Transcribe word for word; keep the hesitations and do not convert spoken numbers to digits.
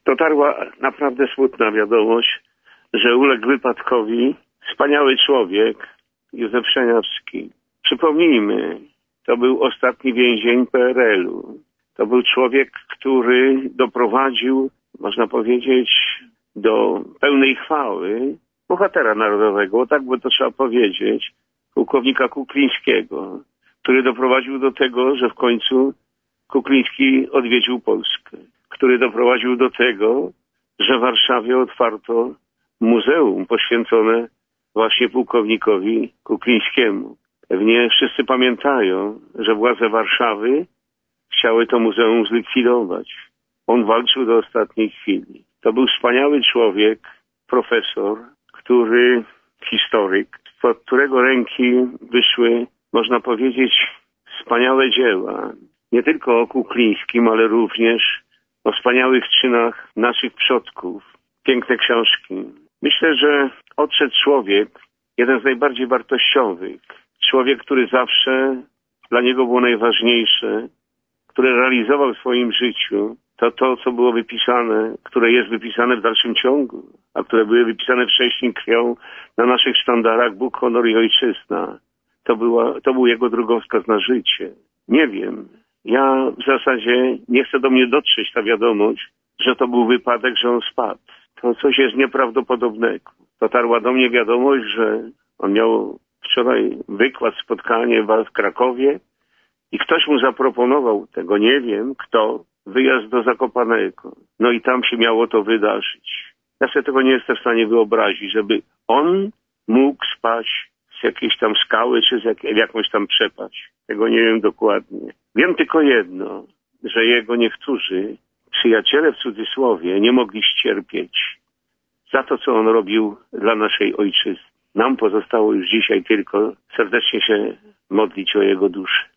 Dotarła naprawdę smutna wiadomość, że uległ wypadkowi wspaniały człowiek, Józef Szeniawski. Przypomnijmy, to był ostatni więzień P R L u. To był człowiek, który doprowadził, można powiedzieć, do pełnej chwały bohatera narodowego, tak by to trzeba powiedzieć, pułkownika Kuklińskiego, który doprowadził do tego, że w końcu Kukliński odwiedził Polskę, który doprowadził do tego, że w Warszawie otwarto muzeum poświęcone właśnie pułkownikowi Kuklińskiemu. Pewnie wszyscy pamiętają, że władze Warszawy chciały to muzeum zlikwidować. On walczył do ostatniej chwili. To był wspaniały człowiek, profesor, który, historyk, spod którego ręki wyszły, można powiedzieć, wspaniałe dzieła. Nie tylko o Kuklińskim, ale również o wspaniałych czynach naszych przodków. Piękne książki. Myślę, że odszedł człowiek, jeden z najbardziej wartościowych. Człowiek, który zawsze dla niego było najważniejsze, który realizował w swoim życiu to, to, co było wypisane, które jest wypisane w dalszym ciągu, a które były wypisane wcześniej krwią na naszych sztandarach Bóg, honor i ojczyzna. To, była, to był jego drogowskaz na życie. Nie wiem. Ja w zasadzie nie chcę do mnie dotrzeć ta wiadomość, że to był wypadek, że on spadł. To coś jest nieprawdopodobnego. Dotarła do mnie wiadomość, że on miał wczoraj wykład, spotkanie w Krakowie i ktoś mu zaproponował, tego nie wiem kto, wyjazd do Zakopanego. No i tam się miało to wydarzyć. Ja sobie tego nie jestem w stanie wyobrazić, żeby on mógł spaść z jakiejś tam skały czy z jak, w jakąś tam przepaść. Tego nie wiem dokładnie. Wiem tylko jedno, że jego niektórzy przyjaciele w cudzysłowie nie mogli ścierpieć za to, co on robił dla naszej ojczyzny. Nam pozostało już dzisiaj tylko serdecznie się modlić o jego duszę.